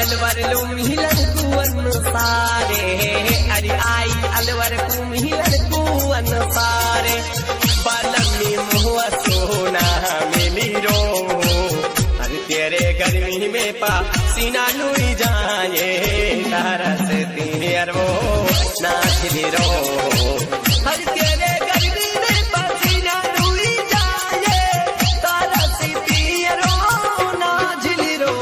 अलवर लो मिलन कुवन सारे अरे आई अलवर को मिलन कुवन सारे बालम में मुआ सोना मिली रो अरे तेरे गर्मी में पसीना लुई जाए तारा से तेर वो नाचली रो अरे तेरे गर्मी में पसीना लुई जाए तारा से तेर वो नाचली रो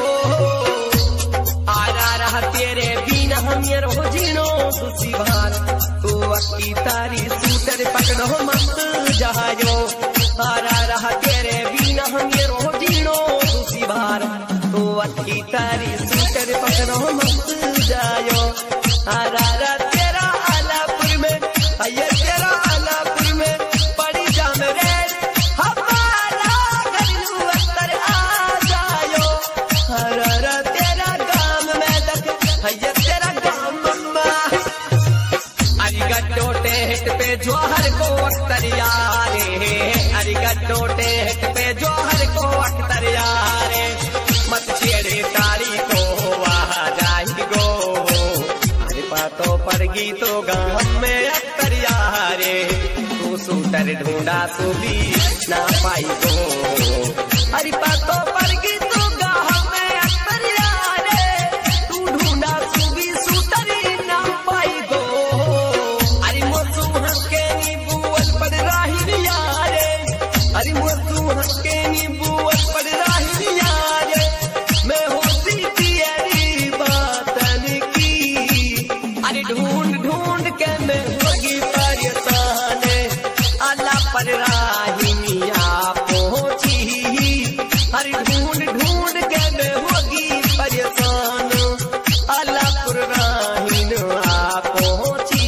आरा रहा तेरे बिना हम ये रो जीनो सुसी भार तू अक्की तारी सूटर पकड़ो मत जहाजो आरा रहा तेरे बिना हम ये रो जीनो सुसी भार तू अक्की तारी सूटर पकड़ो मत जायो आरा रहा तेरा आलापुर में ये तेरा आलापुर में पड़ी जाम रे हमारा घरेलू अख्तर आ जायो आरा रहा तेरा गाम में तक ये तेरा गाम मम्मा अरिगड्डो टेहट पे जोहर को अख्तर यारे अरिगड्डो टेहट पे जोहर को अख्तर यारे मत छेड़े तारी को वहा जाही गो अरे पातो पड़गी तो गाम में अख्तर यारे तू सूटर ढूंढा सो भी ना पाई गो अरे पातो पड़गी तो गाम में अख्तर यारे तू ढूंढा सो भी सूटर ना पाई गो अरे मोसू हंके नीबूअल पड़ राही यारे अरे मोसू हंके नीबूअल पड़ राही यारे मैं होती तेरी बातन की अरे ढूंढ ढूंढ के मैं होगी परेशान अल्लाह पर राही मिया पहुंची अरे ढूंढ ढूंढ के मैं होगी परेशान अल्लाह पर राही मिया पहुंची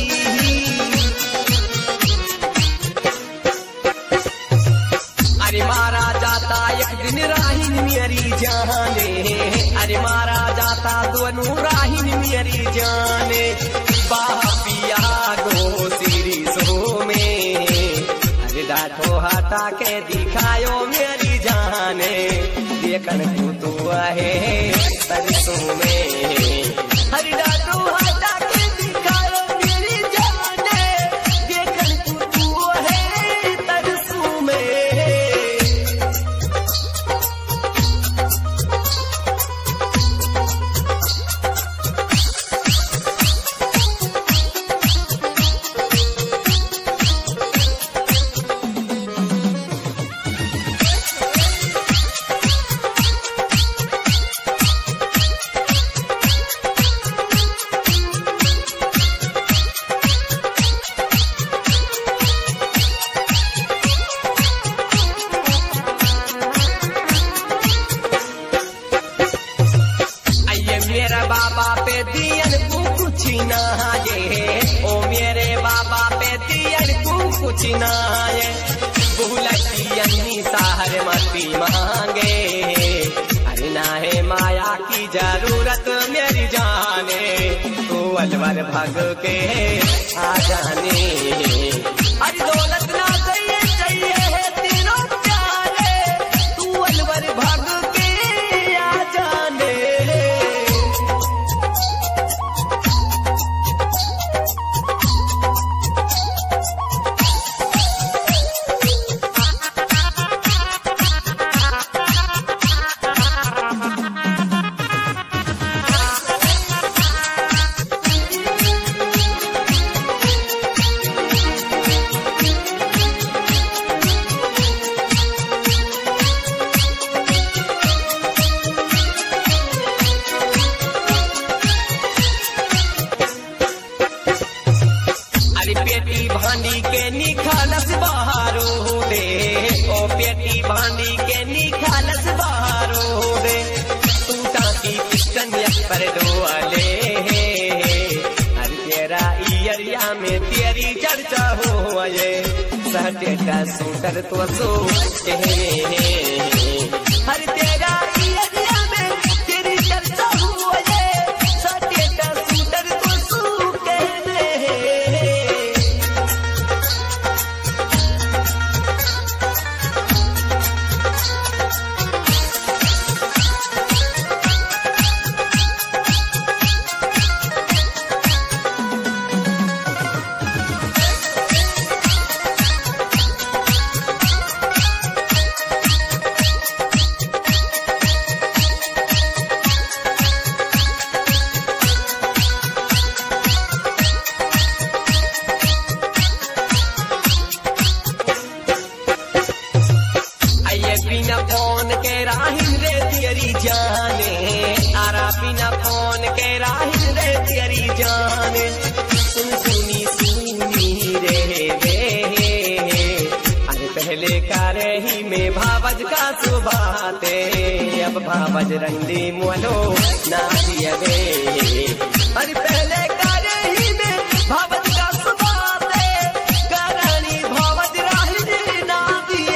अरे मारा जाता एक दिन राहिन मेरी जाने अरे मारा जाता दोनों राहिन मेरी जाने बापिया गो सिरी सो में अरे डांटो हटा के दिखायो मेरी जाने देखन तू है सरसों में अरे डांटो हटा के दिखायो मेरी जाने देखन तू है सरसों में मेरा बाबा पे दियन कुछ ना ये ओ मेरे बाबा पे दियन कुछ ना ये बुलटियनी साहर मती मांगे अरे ना है माया की जरूरत मेरी जाने तू अलवर भग के आ जाने अरे दौलत ना चाहिए चाहिए है तीनों प्यारे तू अलवर भग के आ जाने पेटी भांडी के निखालस बहारो दे ओ पेटी भांडी के निखालस बहारो दे तू टाकी पिस्टन पर डोले अरे तेरा इयरिया में तेरी चर्चा हो ये सहटे का सूटर तो सो हर तेरा इयरिया में तेरी चर्चा हो ये सहटे का सूटर तो सो के राहिल रे तेरी जान सुन सुनी सुनी रे अरे पहले करे ही में भावज का सुबाते अब भावज रंडी मोलो ना दिए अरे पहले करे ही में भावज का सुबाते करानी भावज राहिल ना दिए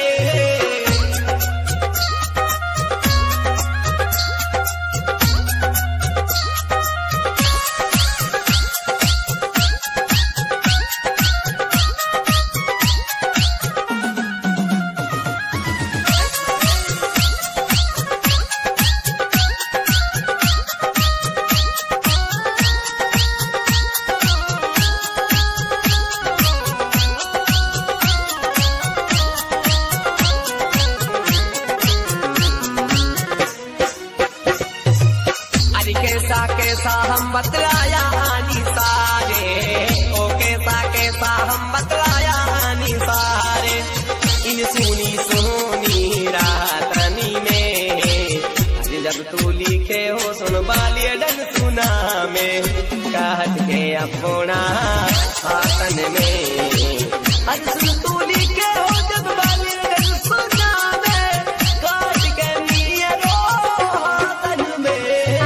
कैसा हम बतलाया आनी सारे ओ कैसा हम बतलाया आनी सारे इन सुनी सुनी रातनी में अरे जब तू लिखे हो सुन बालिय डन सुना में कहत के अपना आतन में अरे सुन तू लिखे हो जब बालिय डन सुना में कहत के नियरो आतन में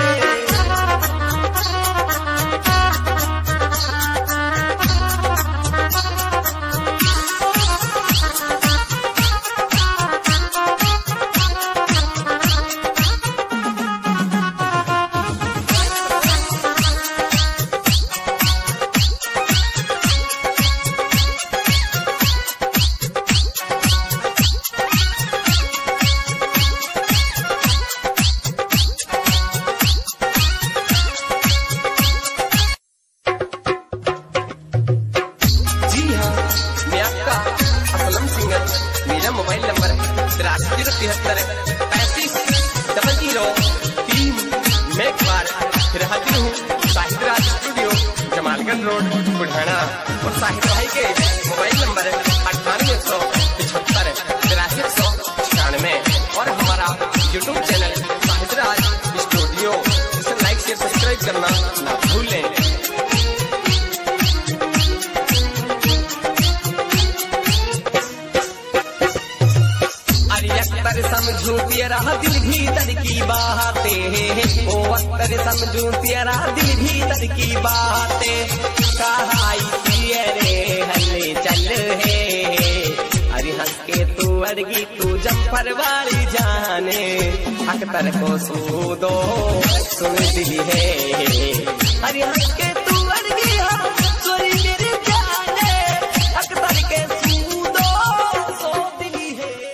मेरा मोबाइल नंबर 8373350003 मैं एक बार फिर हाजिर हूँ साहिद राज स्टूडियो जमालगंज रोड बुढ़ाना और साहिद भाई के मोबाइल नंबर 9817738196 और हमारा YouTube channel Sahid Raj studio इसे लाइक शेयर सब्सक्राइब करना ना भूलें। समझू तेरा दिल भीतर की बातें ओ अक्तर समझू तेरा दिल भीतर की बातें कहाई रे हले चल है अरे हंस के तू अड़गी तू जम्फर वाली जाने अक्तर को सूदो सुन दिली है अरे हंस